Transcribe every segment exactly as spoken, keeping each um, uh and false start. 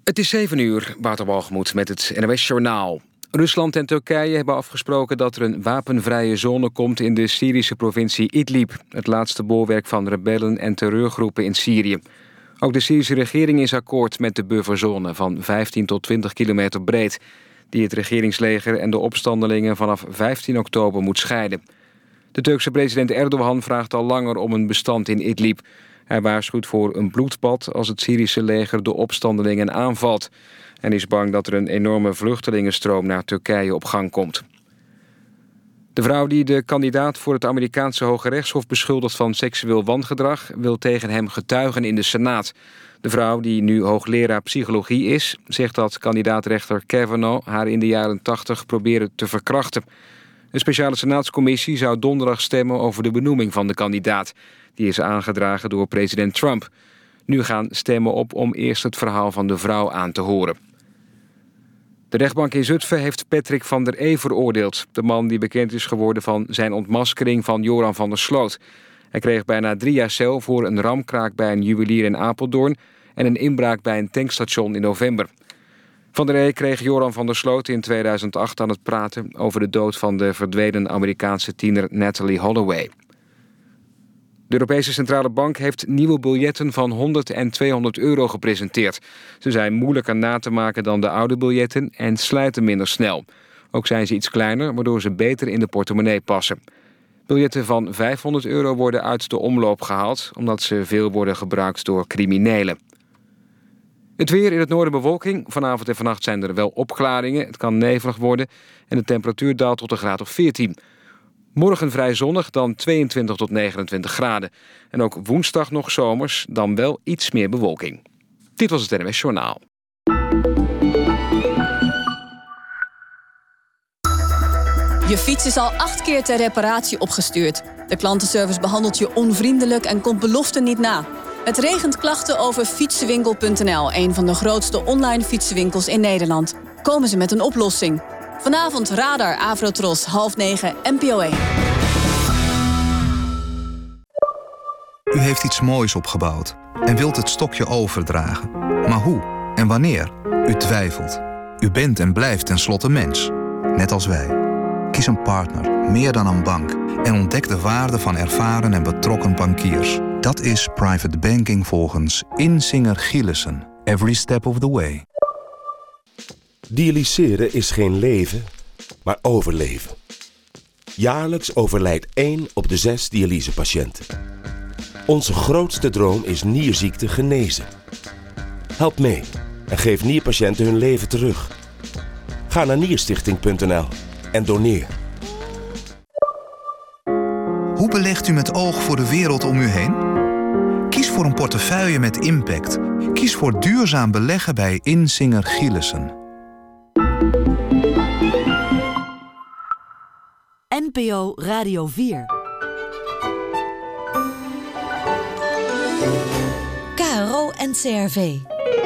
Het is zeven uur, Wouter Walgemoed met het N O S-journaal. Rusland en Turkije hebben afgesproken dat er een wapenvrije zone komt in de Syrische provincie Idlib, het laatste bolwerk van rebellen en terreurgroepen in Syrië. Ook de Syrische regering is akkoord met de bufferzone van vijftien tot twintig kilometer breed, die het regeringsleger en de opstandelingen vanaf vijftien oktober moet scheiden. De Turkse president Erdogan vraagt al langer om een bestand in Idlib. Hij waarschuwt voor een bloedbad als het Syrische leger de opstandelingen aanvalt en is bang dat er een enorme vluchtelingenstroom naar Turkije op gang komt. De vrouw die de kandidaat voor het Amerikaanse Hoge Rechtshof beschuldigt van seksueel wangedrag wil tegen hem getuigen in de Senaat. De vrouw, die nu hoogleraar psychologie is, zegt dat kandidaatrechter Kavanaugh haar in de jaren tachtig probeerde te verkrachten. Een speciale senaatscommissie zou donderdag stemmen over de benoeming van de kandidaat. Die is aangedragen door president Trump. Nu gaan stemmen op om eerst het verhaal van de vrouw aan te horen. De rechtbank in Zutphen heeft Patrick van der E veroordeeld. De man die bekend is geworden van zijn ontmaskering van Joran van der Sloot. Hij kreeg bijna drie jaar cel voor een ramkraak bij een juwelier in Apeldoorn en een inbraak bij een tankstation in november. Van der E kreeg Joran van der Sloot in tweeduizend acht aan het praten over de dood van de verdwenen Amerikaanse tiener Natalie Holloway. De Europese Centrale Bank heeft nieuwe biljetten van honderd en tweehonderd euro gepresenteerd. Ze zijn moeilijker na te maken dan de oude biljetten en slijten minder snel. Ook zijn ze iets kleiner, waardoor ze beter in de portemonnee passen. Biljetten van vijfhonderd euro worden uit de omloop gehaald, omdat ze veel worden gebruikt door criminelen. Het weer in het noorden bewolking. Vanavond en vannacht zijn er wel opklaringen. Het kan nevelig worden en de temperatuur daalt tot een graad of veertien. Morgen vrij zonnig, dan tweeëntwintig tot negenentwintig graden. En ook woensdag nog zomers, dan wel iets meer bewolking. Dit was het N O S Journaal. Je fiets is al acht keer ter reparatie opgestuurd. De klantenservice behandelt je onvriendelijk en komt beloften niet na. Het regent klachten over fietsenwinkel punt n l, een van de grootste online fietsenwinkels in Nederland. Komen ze met een oplossing? Vanavond Radar, Avrotros, half negen, N P O één. U heeft iets moois opgebouwd en wilt het stokje overdragen. Maar hoe en wanneer? U twijfelt. U bent en blijft tenslotte mens. Net als wij. Kies een partner, meer dan een bank. En ontdek de waarde van ervaren en betrokken bankiers. Dat is private banking volgens Insinger Gielissen. Every step of the way. Dialyseren is geen leven, maar overleven. Jaarlijks overlijdt één op de zes dialysepatiënten. Onze grootste droom is nierziekte genezen. Help mee en geef nierpatiënten hun leven terug. Ga naar nierstichting punt n l en doneer. Hoe belegt u met oog voor de wereld om u heen? Kies voor een portefeuille met impact. Kies voor duurzaam beleggen bij Insinger Gielissen. N P O Radio vier. K R O en C R V.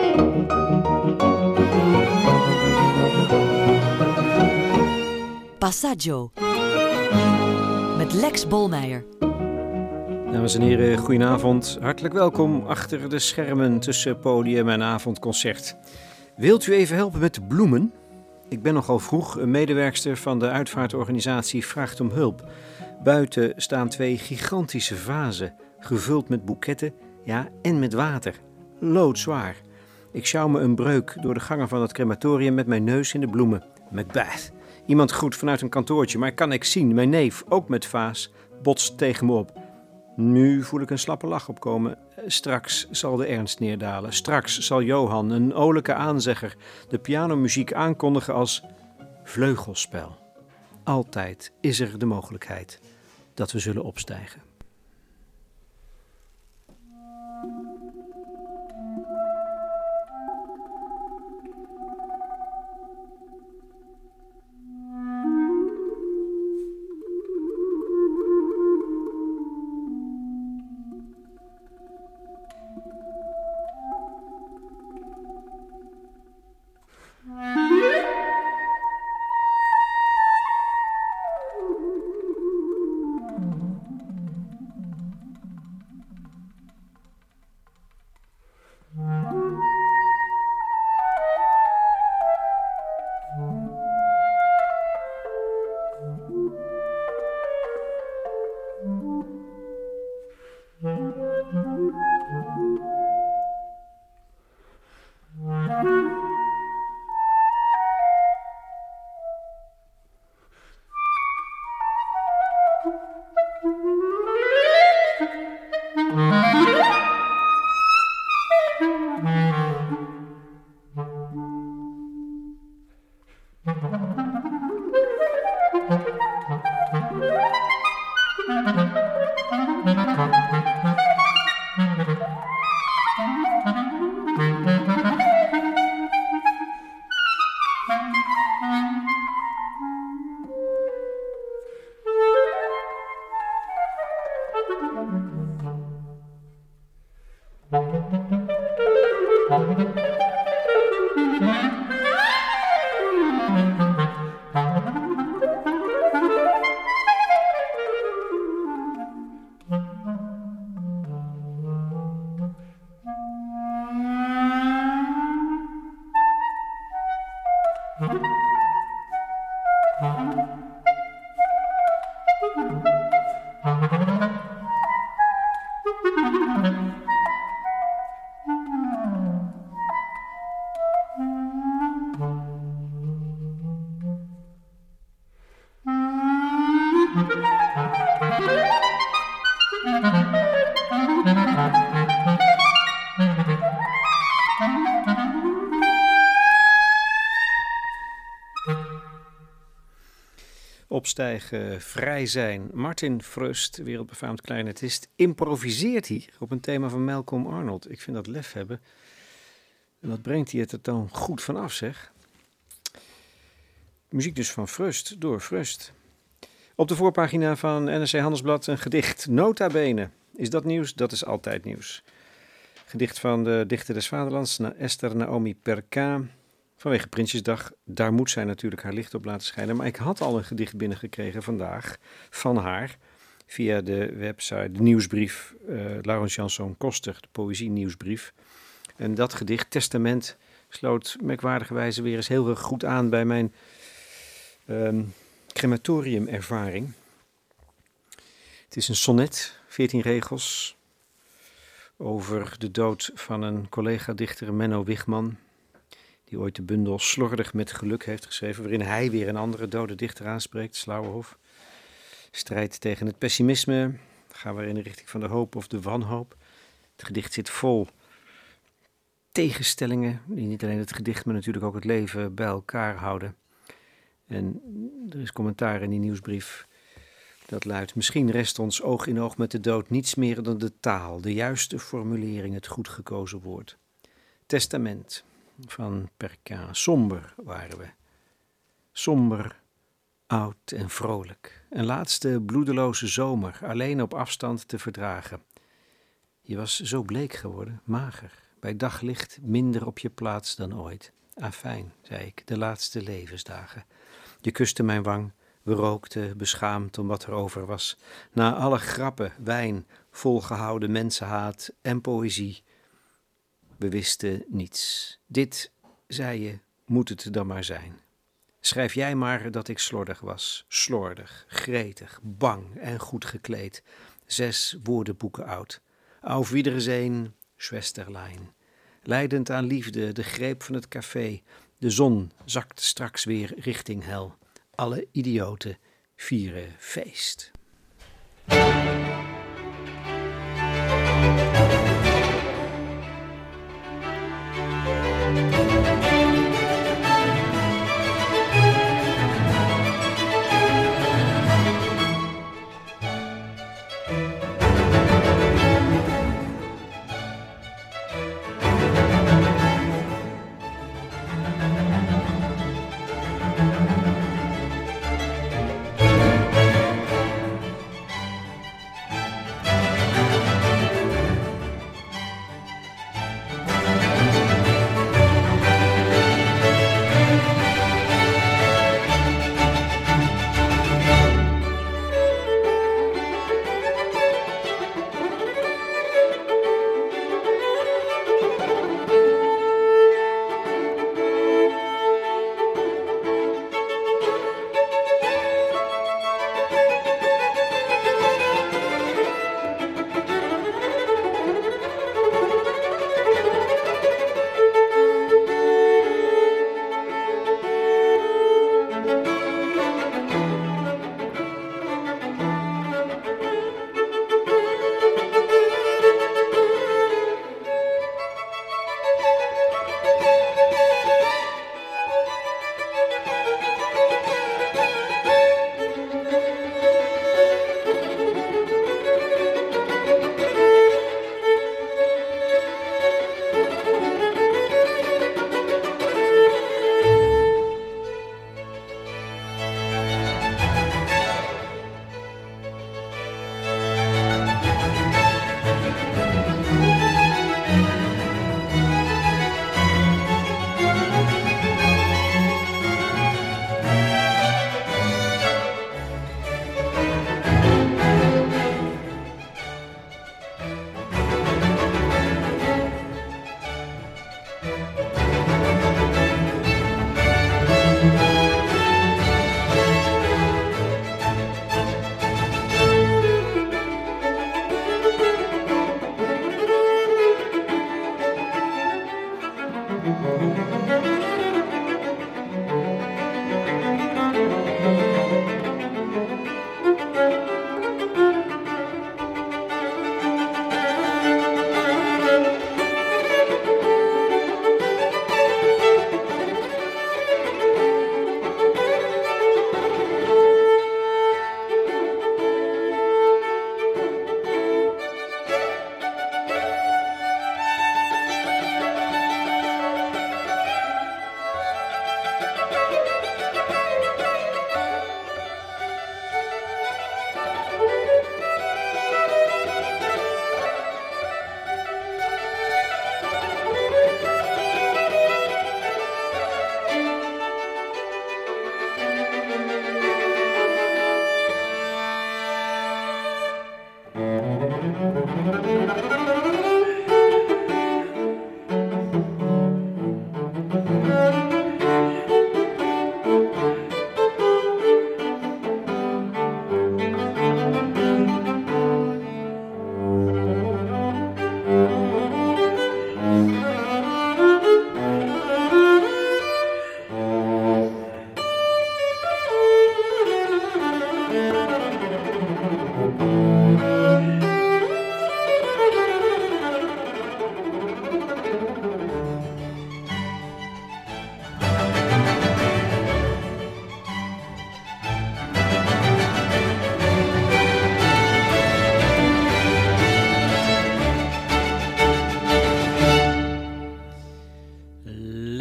Passaggio. Met Lex Bolmeijer. Dames en heren, goedenavond. Hartelijk welkom achter de schermen tussen podium en avondconcert. Wilt u even helpen met de bloemen? Ik ben nogal vroeg. Een medewerkster van de uitvaartorganisatie vraagt om hulp. Buiten staan twee gigantische vazen, gevuld met boeketten, ja, en met water. Loodzwaar. Ik sjouw me een breuk door de gangen van het crematorium met mijn neus in de bloemen. Macbeth. Iemand groet vanuit een kantoortje, maar kan ik zien, mijn neef, ook met vaas, botst tegen me op. Nu voel ik een slappe lach opkomen. Straks zal de ernst neerdalen. Straks zal Johan, een olijke aanzegger, de pianomuziek aankondigen als vleugelspel. Altijd is er de mogelijkheid dat we zullen opstijgen. Opstijgen, vrij zijn. Martin Frust, wereldbefaamd clarinetist, improviseert hier op een thema van Malcolm Arnold. Ik vind dat lef hebben. En wat brengt hij het er dan goed vanaf, zeg. Muziek dus van Frust, door Frust. Op de voorpagina van N R C Handelsblad een gedicht. Nota bene. Is dat nieuws? Dat is altijd nieuws. Gedicht van de dichter des vaderlands, Esther Naomi Perquin. Vanwege Prinsjesdag, daar moet zij natuurlijk haar licht op laten schijnen. Maar ik had al een gedicht binnengekregen vandaag van haar. Via de website, de nieuwsbrief, uh, Laurens Janszoon Koster, de poëzie nieuwsbrief. En dat gedicht, Testament, sloot merkwaardigerwijze weer eens heel erg goed aan bij mijn um, crematoriumervaring. Het is een sonnet, veertien regels, over de dood van een collega-dichter, Menno Wigman, die ooit de bundel Slordig met geluk heeft geschreven, waarin hij weer een andere dode dichter aanspreekt, Slauerhoff. Strijd tegen het pessimisme, gaan we in de richting van de hoop of de wanhoop. Het gedicht zit vol tegenstellingen, die niet alleen het gedicht, maar natuurlijk ook het leven bij elkaar houden. En er is commentaar in die nieuwsbrief dat luidt: misschien rest ons oog in oog met de dood niets meer dan de taal, de juiste formulering, het goed gekozen woord. Testament van Perquin. Somber waren we. Somber, oud en vrolijk. Een laatste bloedeloze zomer, alleen op afstand te verdragen. Je was zo bleek geworden, mager. Bij daglicht minder op je plaats dan ooit. Afijn, zei ik, de laatste levensdagen. Je kuste mijn wang, we rookten, beschaamd om wat er over was. Na alle grappen, wijn, volgehouden mensenhaat en poëzie. We wisten niets. Dit, zei je, moet het dan maar zijn. Schrijf jij maar dat ik slordig was. Slordig, gretig, bang en goed gekleed. Zes woordenboeken oud. Auf Wiedersehen, Schwesterlein. Lijdend aan liefde, de greep van het café. De zon zakt straks weer richting hel. Alle idioten vieren feest.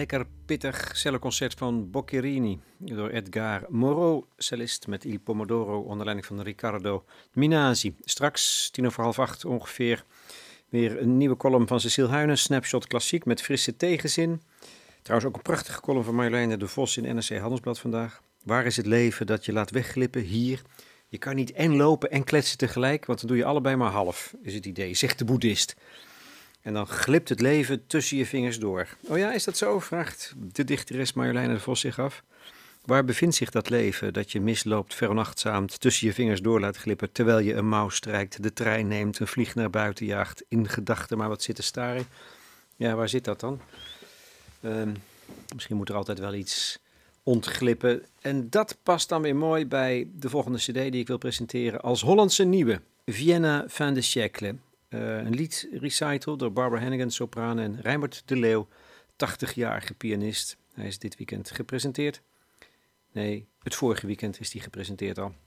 lekker pittig celloconcert van Boccherini door Edgar Moreau, cellist met Il Pomodoro onder leiding van Riccardo Minasi. Straks, tien over half acht ongeveer, weer een nieuwe column van Cecile Huynes, Snapshot Klassiek met frisse tegenzin. Trouwens ook een prachtige column van Marjoleine de Vos in N R C Handelsblad vandaag. Waar is het leven dat je laat wegglippen? Hier. Je kan niet en lopen en kletsen tegelijk, want dan doe je allebei maar half, is het idee, zegt de boeddhist. En dan glipt het leven tussen je vingers door. Oh ja, is dat zo? Vraagt de dichteres Marjoleine de Vos zich af. Waar bevindt zich dat leven dat je misloopt, veronachtzaamd, tussen je vingers door laat glippen, terwijl je een mouw strijkt, de trein neemt, een vlieg naar buiten jaagt, in gedachten maar wat zit te staren? Ja, waar zit dat dan? Um, misschien moet er altijd wel iets ontglippen. En dat past dan weer mooi bij de volgende cd die ik wil presenteren als Hollandse nieuwe. Vienna fin de siècle. Uh, een liedrecital door Barbara Hannigan, sopraan, en Reimert de Leeuw, tachtigjarige pianist. Hij is dit weekend gepresenteerd. Nee, het vorige weekend is hij gepresenteerd al.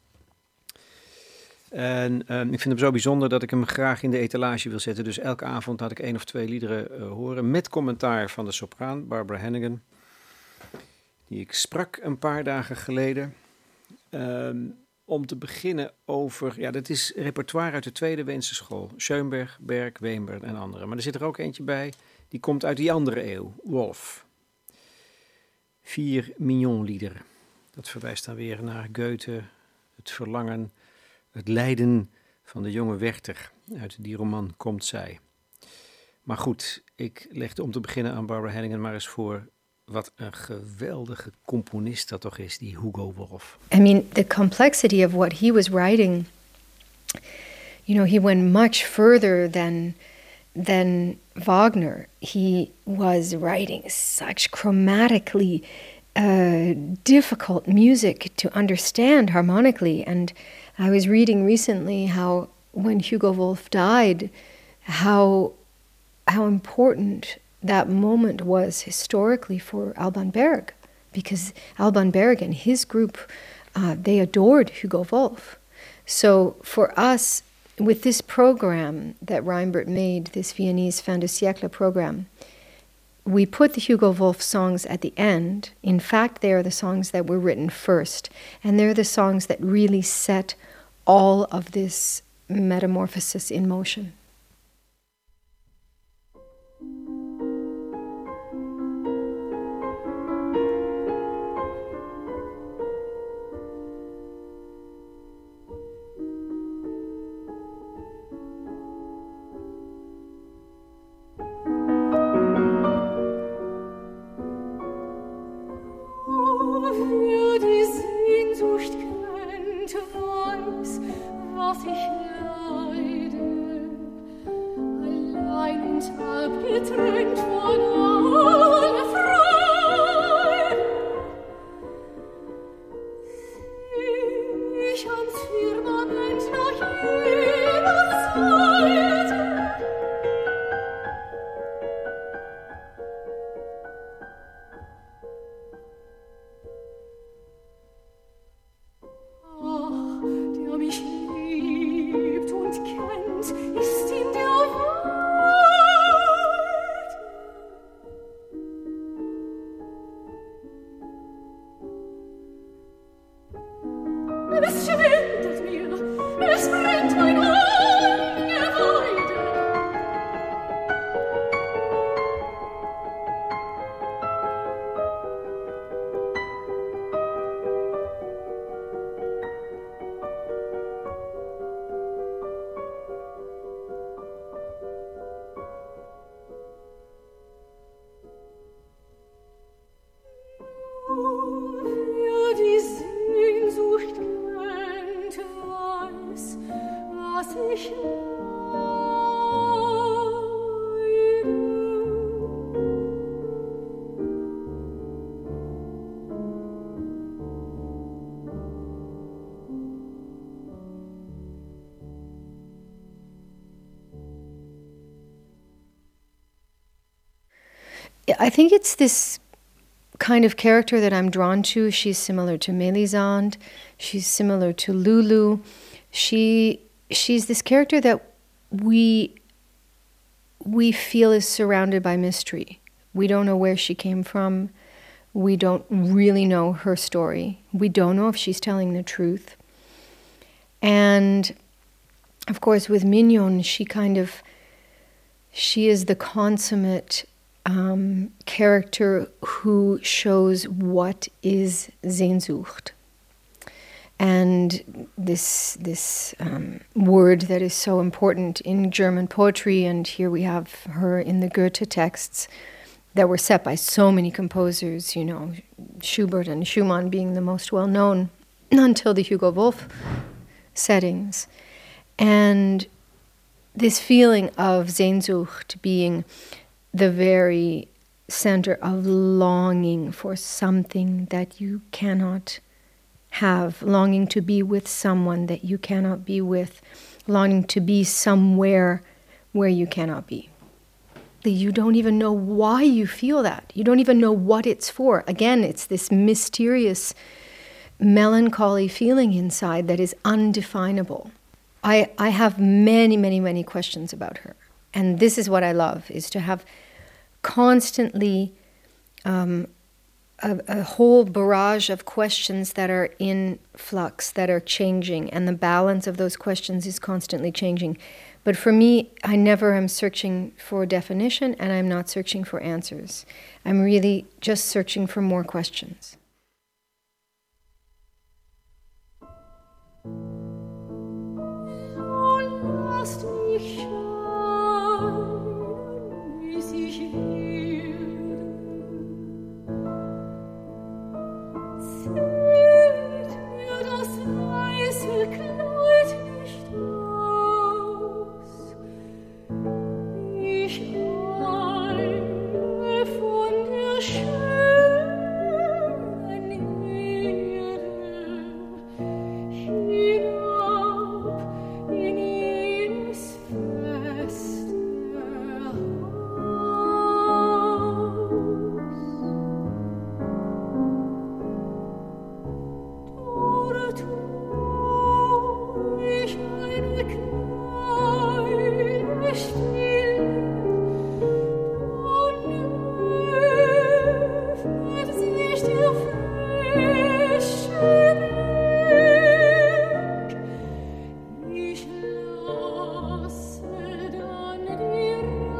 En um, ik vind hem zo bijzonder dat ik hem graag in de etalage wil zetten. Dus elke avond laat ik één of twee liederen uh, horen met commentaar van de sopraan Barbara Hannigan, die ik sprak een paar dagen geleden. Um, om te beginnen over, ja, dat is repertoire uit de Tweede Weense School. Schoenberg, Berg, Weenberg en anderen. Maar er zit er ook eentje bij, die komt uit die andere eeuw, Wolf. Vier Mignon-liederen. Dat verwijst dan weer naar Goethe, het verlangen, het lijden van de jonge Werther. Uit die roman komt zij. Maar goed, ik legde om te beginnen aan Barbara Hannigan maar eens voor wat een geweldige componist dat toch is, die Hugo Wolf. I mean, the complexity of what he was writing, you know, he went much further than than Wagner. He was writing such chromatically uh, difficult music to understand harmonically. And I was reading recently how when Hugo Wolf died, how how important that moment was historically for Alban Berg, because Alban Berg and his group, uh, they adored Hugo Wolf. So for us, with this program that Reinbert made, this Viennese Fin de Siècle program, we put the Hugo Wolf songs at the end. In fact, they are the songs that were written first, and they're the songs that really set all of this metamorphosis in motion. I think it's this kind of character that I'm drawn to. She's similar to Mélisande. She's similar to Lulu. She she's this character that we we feel is surrounded by mystery. We don't know where she came from. We don't really know her story. We don't know if she's telling the truth. And of course, with Mignon, she kind of, she is the consummate um, character who shows what is Sehnsucht. And this this um, word that is so important in German poetry, and here we have her in the Goethe texts that were set by so many composers, you know, Schubert and Schumann being the most well-known until the Hugo Wolf settings. And this feeling of Sehnsucht being the very center of longing for something that you cannot have, longing to be with someone that you cannot be with, longing to be somewhere where you cannot be. You don't even know why you feel that. You don't even know what it's for. Again, it's this mysterious, melancholy feeling inside that is undefinable. I, I have many, many, many questions about her. And this is what I love, is to have constantly um, a, a whole barrage of questions that are in flux, that are changing, and the balance of those questions is constantly changing. But for me, I never am searching for definition, and I'm not searching for answers. I'm really just searching for more questions. Lass mich schauen, wie sich will. Zieht mir das weiße Kleid nicht aus. Ich eile von der schönen Erde hinab in jenes feste Haus. Dort wo ich eine kleine Stille, dann öffnet sich der frische Blick. Ich lasse dann die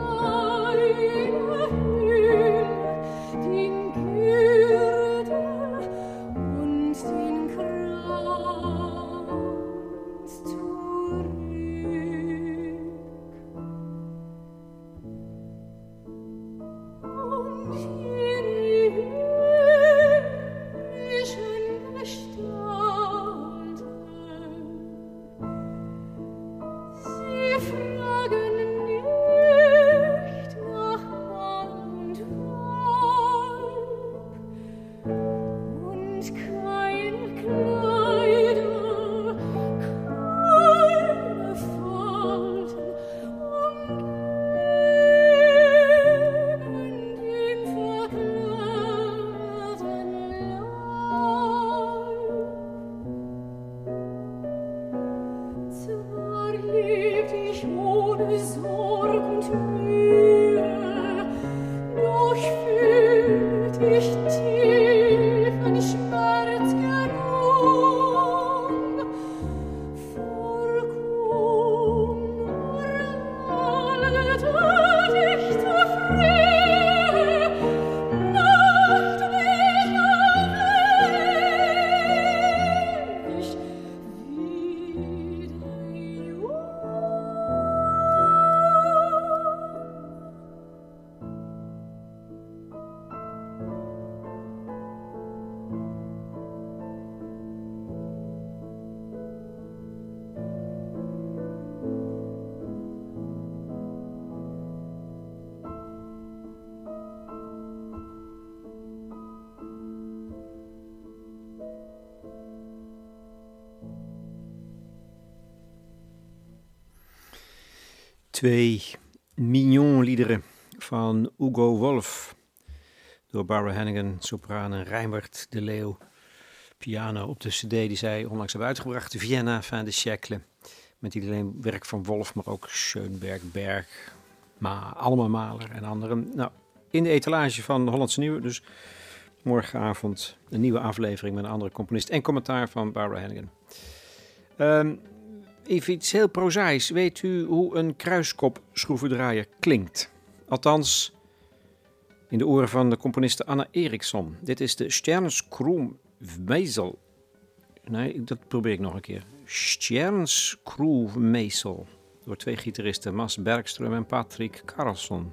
reine Hülle, den Gürtel und den Kranz zurück. Und jene himmlischen Gestalten, sie fragen nicht nach Mann und Weib, und keine Kleider, keine Falten umgeben den verklärten Leib. Zwar lebt ich ohne Sorg und Mühe, doch fühlt ich tiefen Schmerz genug. Vor Kummer alter dichter Friede macht mich auf ewig wieder jung. Twee Mignon-liederen van Hugo Wolf. Door Barbara Hannigan, sopraan, en Rijnbert de Leeuw, piano, op de cd die zij onlangs hebben uitgebracht. Vienna fin de siècle. Met niet alleen werk van Wolf, maar ook Schoenberg, Berg, maar allemaal Mahler en anderen. Nou, in de etalage van de Hollandse Nieuwe. Dus morgenavond een nieuwe aflevering met een andere componist en commentaar van Barbara Hannigan. Um, even iets heel prozaïs. Weet u hoe een kruiskop schroevendraaier klinkt? Althans, in de oren van de componiste Anna Eriksson. Dit is de Stjernskroemeisel. Nee, dat probeer ik nog een keer. Stjernskroemeisel. Door twee gitaristen, Mas Bergström en Patrick Carlsson.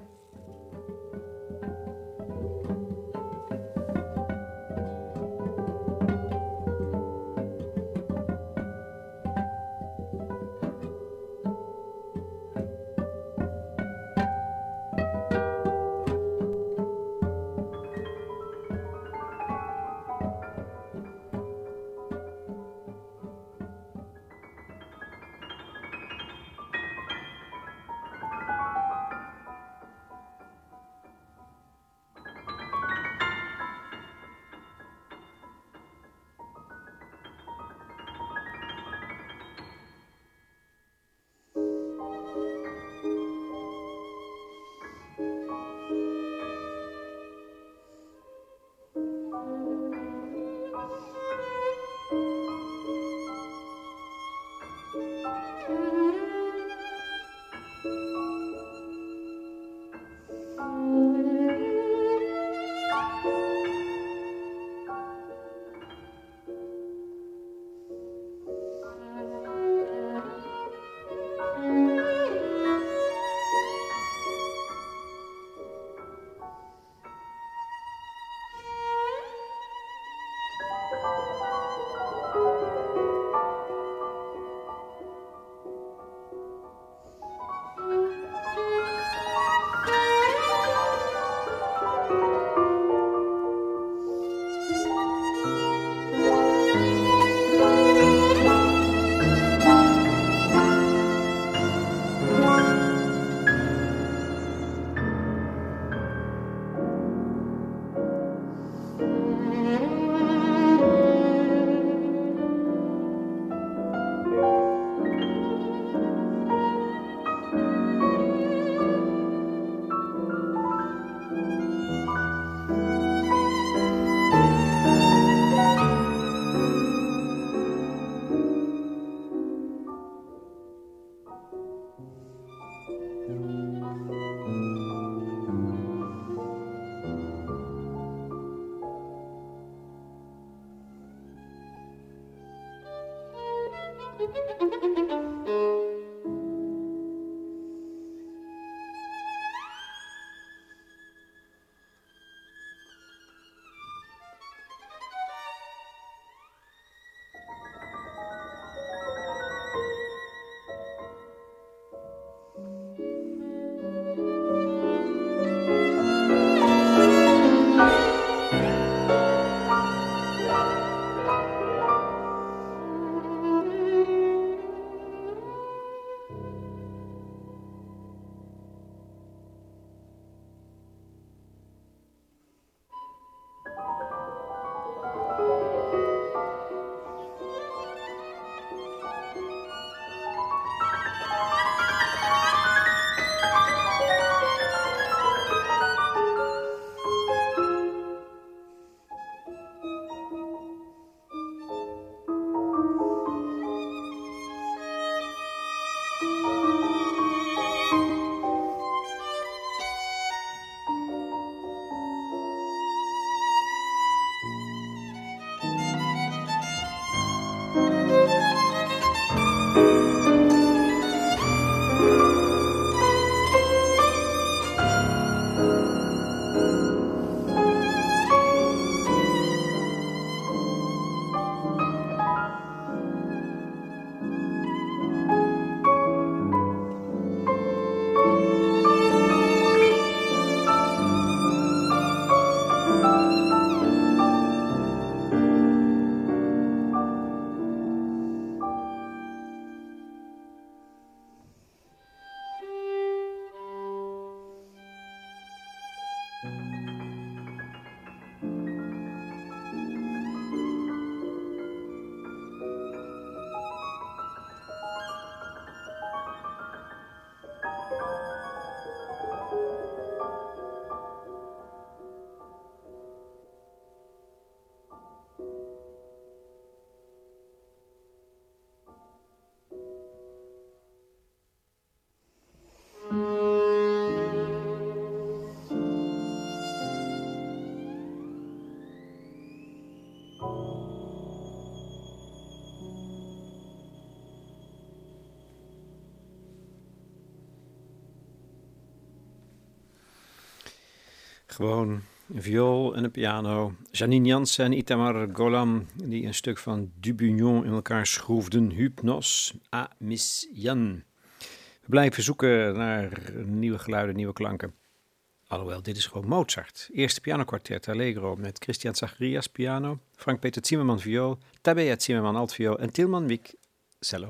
Gewoon een viool en een piano. Janine Jansen en Itamar Golam, die een stuk van Dubignon in elkaar schroefden. Hypnos à Miss Jan. We blijven zoeken naar nieuwe geluiden, nieuwe klanken. Alhoewel, dit is gewoon Mozart. Eerste pianokwartet Allegro met Christian Zacharias piano, Frank-Peter Zimmermann viool, Tabea Zimmermann altviool en Tilman Wiek cello.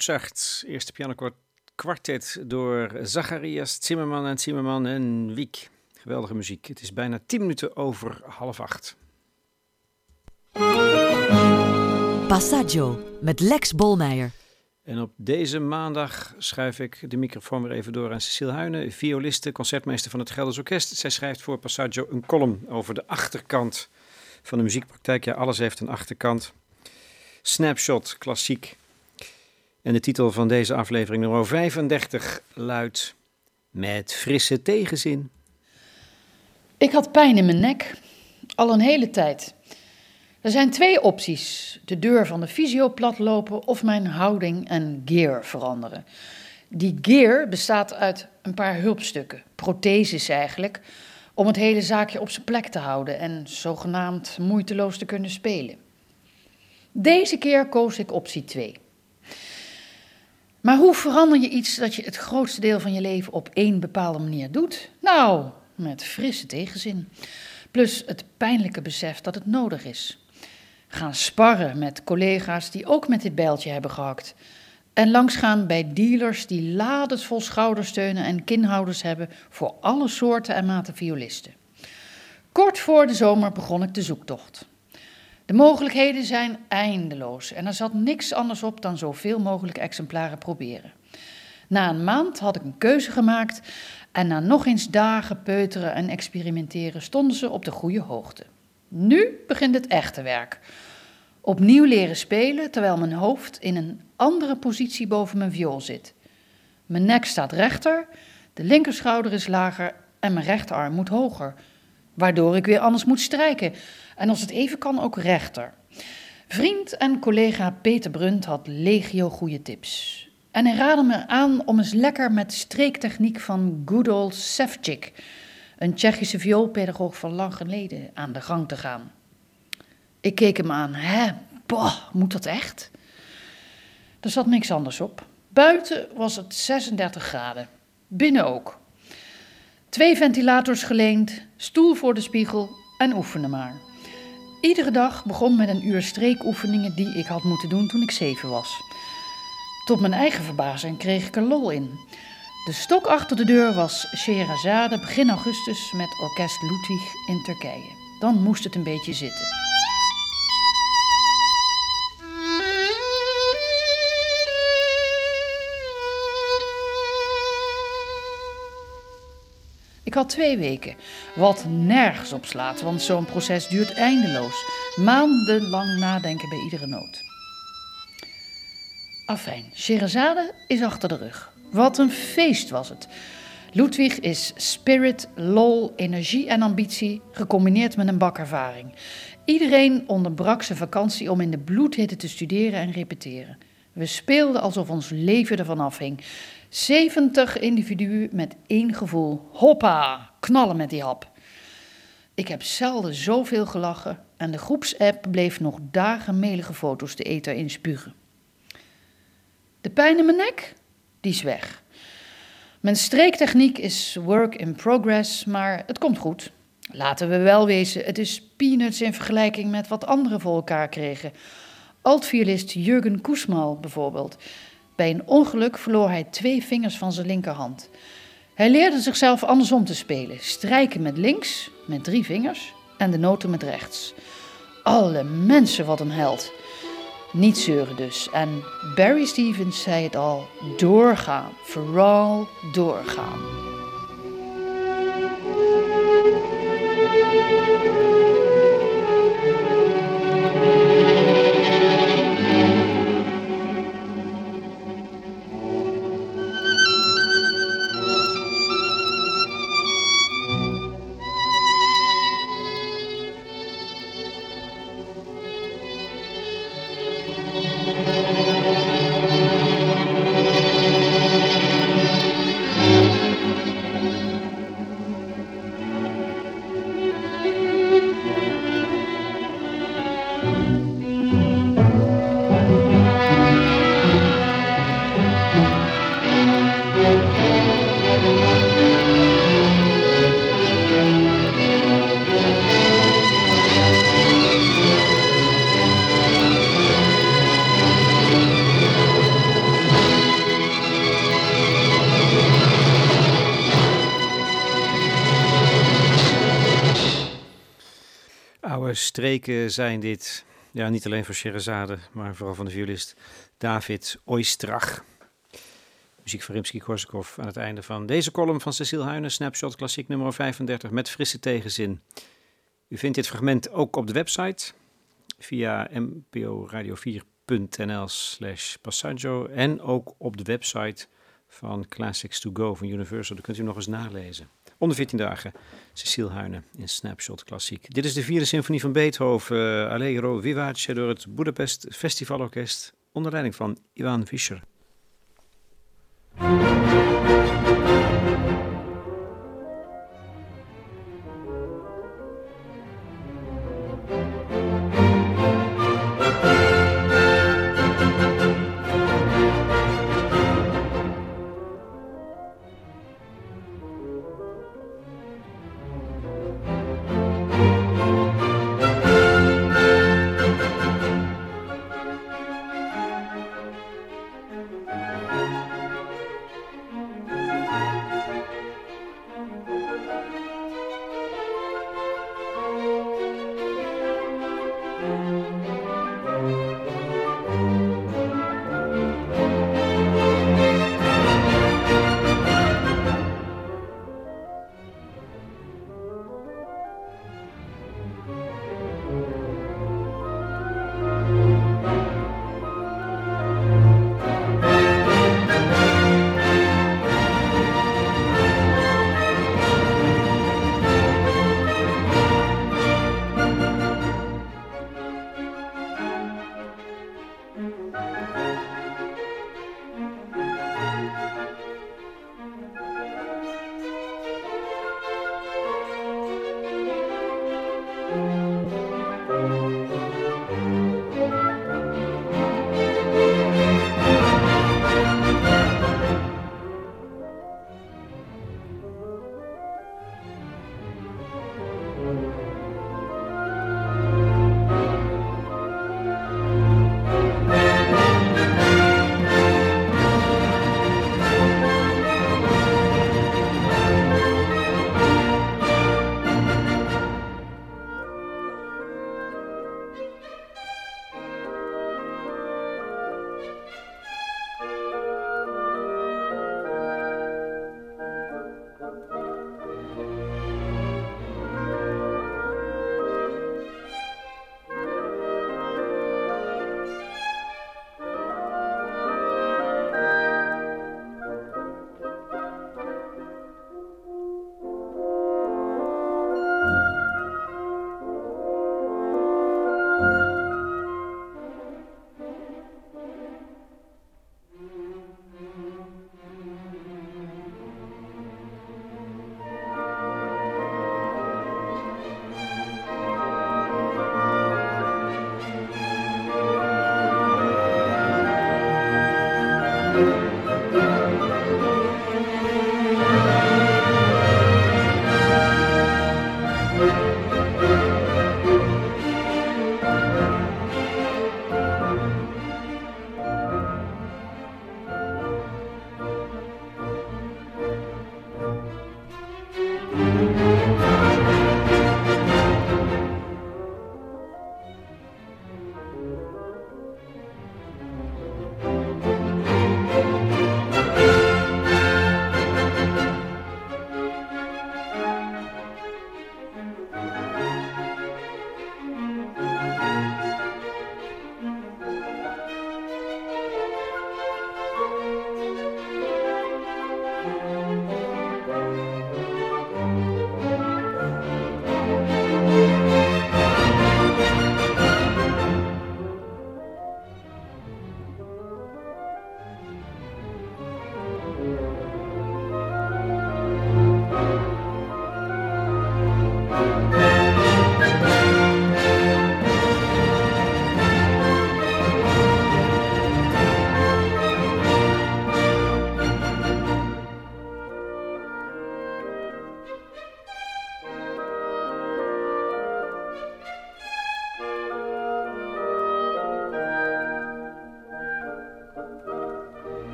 Mozart. Eerste pianokwartet door Zacharias Zimmerman en Zimmerman en Wiek. Geweldige muziek. Het is bijna tien minuten over half acht. Passaggio met Lex Bolmeijer. En op deze maandag schuif ik de microfoon weer even door aan Cecile Huyne, violiste, concertmeester van het Gelders Orkest. Zij schrijft voor Passaggio een column over de achterkant van de muziekpraktijk. Ja, alles heeft een achterkant. Snapshot, klassiek. En de titel van deze aflevering nummer vijfendertig luidt Met frisse tegenzin. Ik had pijn in mijn nek, al een hele tijd. Er zijn twee opties. De deur van de fysio platlopen of mijn houding en gear veranderen. Die gear bestaat uit een paar hulpstukken, protheses eigenlijk, om het hele zaakje op zijn plek te houden en zogenaamd moeiteloos te kunnen spelen. Deze keer koos ik optie twee. Maar hoe verander je iets dat je het grootste deel van je leven op één bepaalde manier doet? Nou, met frisse tegenzin. Plus het pijnlijke besef dat het nodig is. Gaan sparren met collega's die ook met dit bijltje hebben gehakt. En langsgaan bij dealers die lades vol schoudersteunen en kinhouders hebben voor alle soorten en maten violisten. Kort voor de zomer begon ik de zoektocht. De mogelijkheden zijn eindeloos en er zat niks anders op dan zoveel mogelijk exemplaren proberen. Na een maand had ik een keuze gemaakt en na nog eens dagen peuteren en experimenteren stonden ze op de goede hoogte. Nu begint het echte werk. Opnieuw leren spelen terwijl mijn hoofd in een andere positie boven mijn viool zit. Mijn nek staat rechter, de linkerschouder is lager en mijn rechterarm moet hoger. Waardoor ik weer anders moet strijken. En als het even kan ook rechter. Vriend en collega Peter Brunt had legio goede tips. En hij raadde me aan om eens lekker met streektechniek van good old Ševčík, een Tsjechische vioolpedagoog van lang geleden, aan de gang te gaan. Ik keek hem aan. Hè, boah, moet dat echt? Er zat niks anders op. Buiten was het zesendertig graden. Binnen ook. Twee ventilators geleend, stoel voor de spiegel en oefenen maar. Iedere dag begon met een uur streekoefeningen die ik had moeten doen toen ik zeven was. Tot mijn eigen verbazing kreeg ik er lol in. De stok achter de deur was Scheherazade begin augustus met orkest Ludwig in Turkije. Dan moest het een beetje zitten. Ik had twee weken, wat nergens op slaat, want zo'n proces duurt eindeloos. Maandenlang nadenken bij iedere noot. Afijn, Scheherazade is achter de rug. Wat een feest was het. Ludwig is spirit, lol, energie en ambitie, gecombineerd met een bakervaring. Iedereen onderbrak zijn vakantie om in de bloedhitte te studeren en repeteren. We speelden alsof ons leven ervan afhing. zeventig individuen met één gevoel. Hoppa, knallen met die hap. Ik heb zelden zoveel gelachen en de groepsapp bleef nog dagen melige foto's de ether inspugen. De pijn in mijn nek? Die is weg. Mijn streektechniek is work in progress, maar het komt goed. Laten we wel wezen, het is peanuts in vergelijking met wat anderen voor elkaar kregen. Altviolist Jürgen Kussmaul bijvoorbeeld. Bij een ongeluk verloor hij twee vingers van zijn linkerhand. Hij leerde zichzelf andersom te spelen. Strijken met links, met drie vingers, en de noten met rechts. Alle mensen, wat een held. Niet zeuren dus. En Barry Stevens zei het al, doorgaan, vooral doorgaan. Oude streken zijn dit. Ja, niet alleen voor Sherazade, maar vooral van de violist David Oistrakh. Muziek van Rimsky-Korsakov aan het einde van deze column van Cecile Huyne, Snapshot Klassiek nummer vijfendertig met frisse tegenzin. U vindt dit fragment ook op de website via n p o radio vier punt n l slash passaggio en ook op de website van Classics to Go van Universal. Daar kunt u nog eens nalezen. Onder veertien dagen, Cecile Huyne in Snapshot Klassiek. Dit is de vierde symfonie van Beethoven, uh, Allegro Vivace, door het Budapest Festivalorkest onder leiding van Ivan Fischer.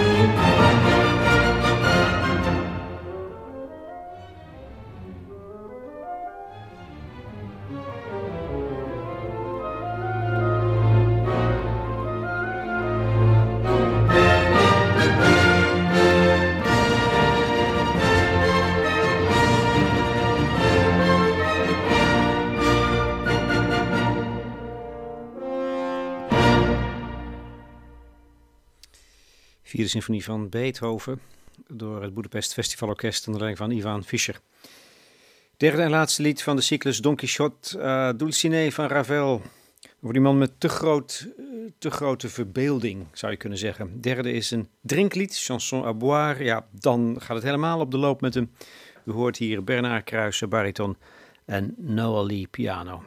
Vierde symfonie van Beethoven door het Budapest Festivalorkest onder leiding van Ivan Fischer. Derde en laatste lied van de cyclus Don Quixote, uh, Dulcinea van Ravel. Over die man met te, groot, uh, te grote verbeelding, zou je kunnen zeggen. Derde is een drinklied, Chanson à boire. Ja, dan gaat het helemaal op de loop met hem. U hoort hier Bernard Kruijsen, bariton en Noah Lee, piano.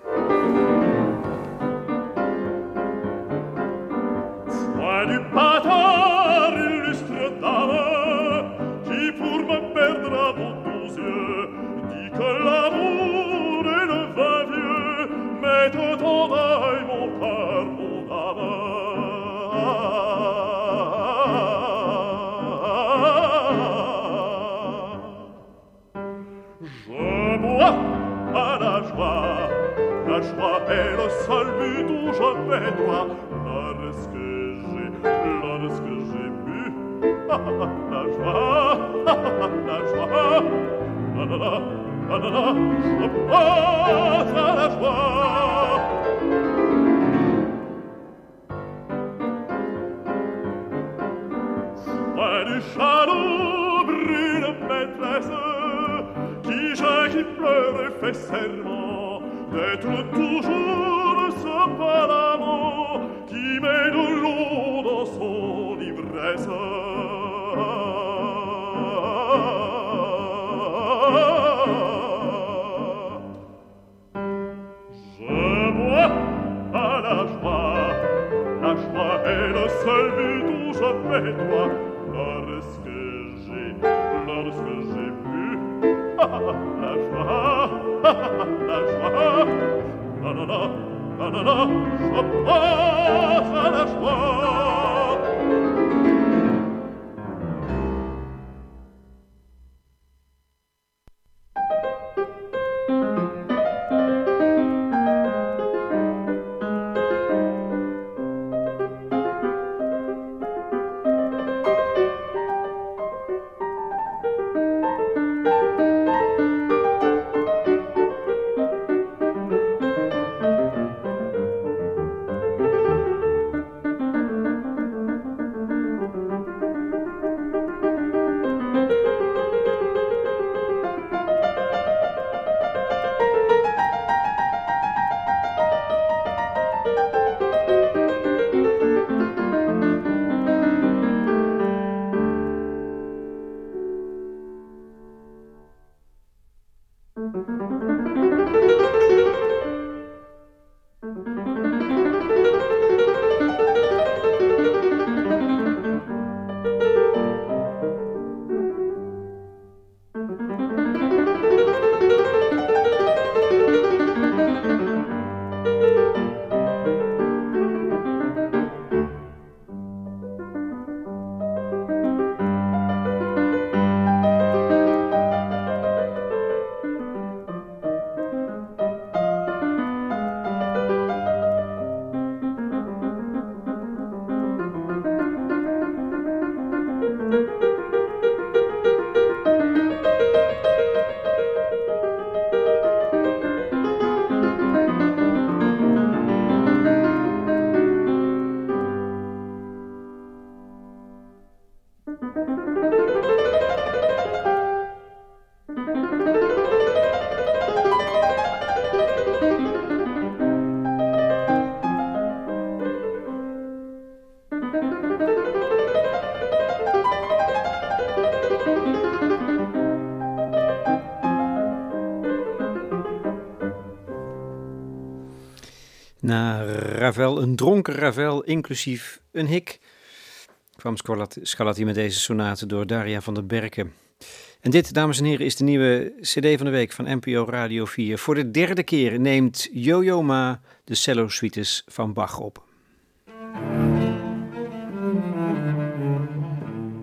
Du patar, illustre dame, qui pour me perdre à vos doux yeux, dit que l'amour est le vin vieux, mette ton deuil, mon cœur, mon âme. Je bois à la joie, la joie est le seul but où je mets toi, lorsque lorsque j'ai bu la joie, la joie, la la la, la la la, je pense à la joie. Loin du château brune maîtresse, qui j'ai qui pleure et fait serment d'être toujours ce paravent qui met de l'eau dans son ivresse. Je bois à la joie, la joie est le seul but où je mets toi, lorsque j'ai, lorsque j'ai bu la joie, la joie, la la la. La la la, je pense à la joie. Na Ravel, een dronken Ravel, inclusief een hik, kwam Scarlatti met deze sonate door Daria van der Berken. En dit, dames en heren, is de nieuwe cd van de week van N P O Radio vier. Voor de derde keer neemt Yo-Yo Ma de cello-suites van Bach op.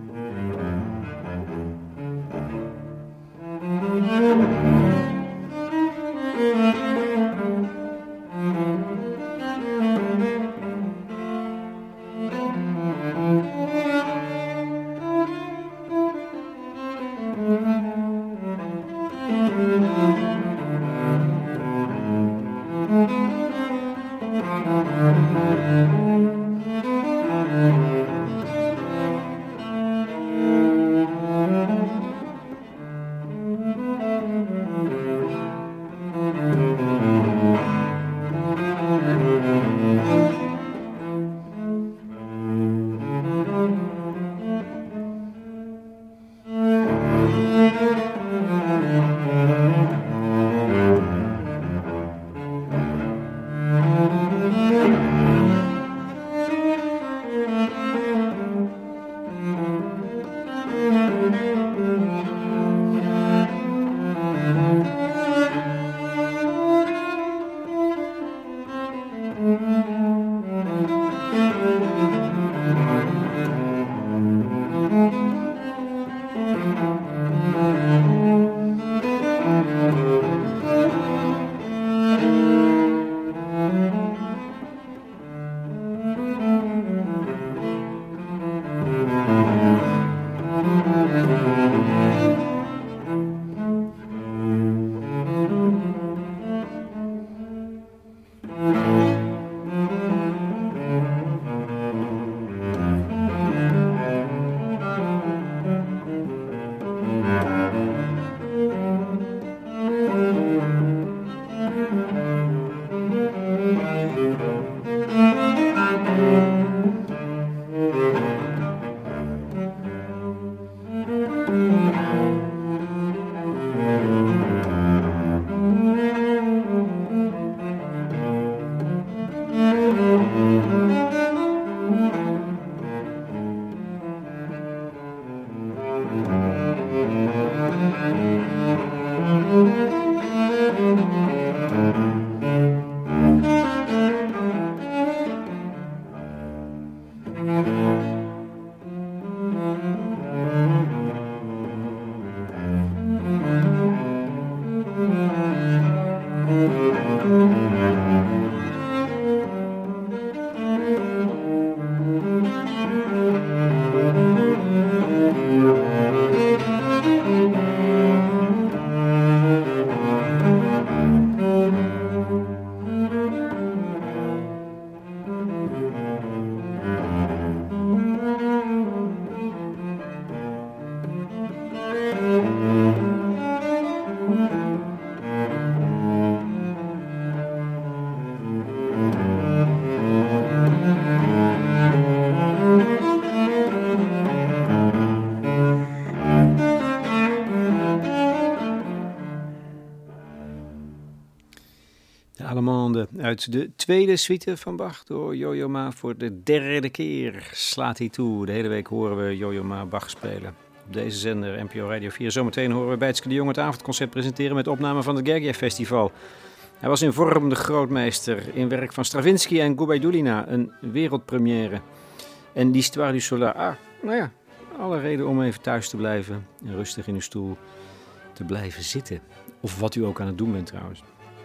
Uit de tweede suite van Bach door Yo-Yo Ma voor de derde keer slaat hij toe. De hele week horen we Yo-Yo Ma Bach spelen. Op deze zender, N P O Radio vier. Zometeen horen we Bijtske de Jong het avondconcert presenteren met opname van het Gergiev Festival. Hij was in vorm de grootmeester in werk van Stravinsky en Gubaidulina, een wereldpremière. En l'Histoire du Solar. Ah, nou ja, alle reden om even thuis te blijven en rustig in uw stoel te blijven zitten. Of wat u ook aan het doen bent trouwens.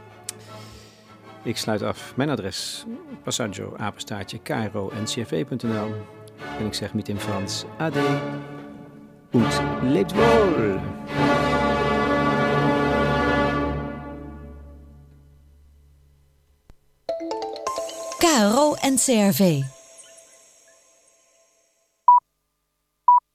Ik sluit af. Mijn adres, Passaggio, apenstaartje, Cairo, N C F E punt N L. En ik zeg met in Frans, ade, und lebt wohl. K R O N C R V.